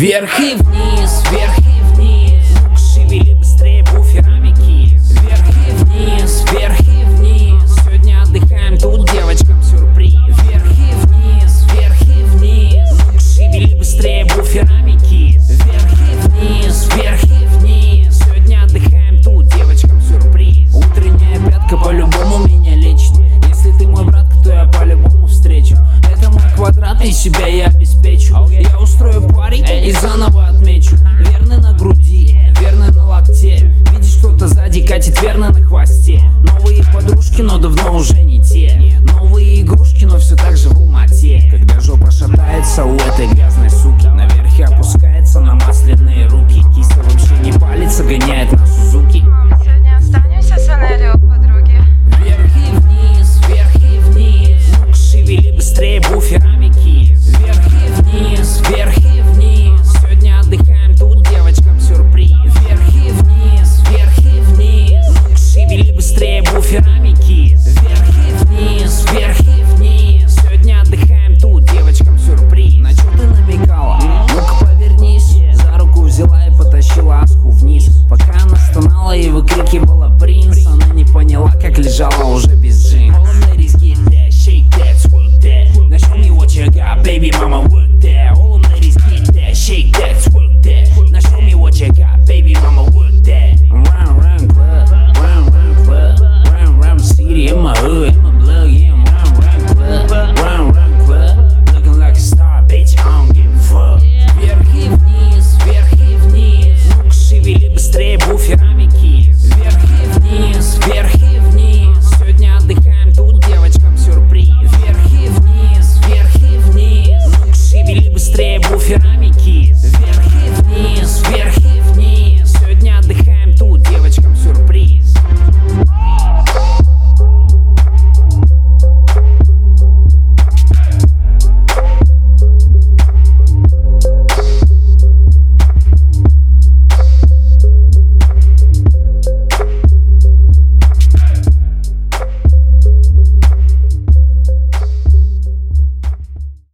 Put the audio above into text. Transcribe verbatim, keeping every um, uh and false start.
Вверх и вниз, вверх и вниз. Ну-ка шевели быстрее буферами кис. Вверх и вниз, вверх и вниз. Сегодня отдыхаем, тут девочкам сюрприз. Вверх и вниз, вверх и вниз. Ну-ка шевели быстрее буферами кис. Вверх и вниз, вверх и вниз. Сегодня отдыхаем, тут девочкам сюрприз. Утренняя пятка по-любому меня лечит. Если ты мой брат, то я по-любому встречу. Это мой квадрат, и себя я обеспечу. Я устрою парень и заново отмечу. Верный на груди, верный на локте. Видишь, кто-то сзади катит верно на хвосте. Новые подружки, но давно уже не те. Новые игрушки, но все так же в Алмате. Когда жопа шатается у этой грязной суки, наверх и опускается на масляные руки. Киса вообще не палится, гоняет на Сузуки. Сегодня останемся с Анелли у подруги. Вверх и вниз, вверх и вниз. Ну-ка шевели быстрее буферами кис. Вверх и вниз, вверх и вниз. Сегодня отдыхаем, тут девочкам сюрприз. Вверх и вниз, вверх и вниз. Ну-ка шевели быстрее буферами кис. Вверх и вниз, вверх и вниз. Сегодня отдыхаем, тут девочкам сюрприз. На чё ты намекала? Ну-ка повернись. За руку взяла и потащила Аску вниз. Пока она стонала и выкрикивала принц, она не поняла, как лежала уже без джинс. All the ladies get that, shake that, sweep that. Now show me what you got, baby mama.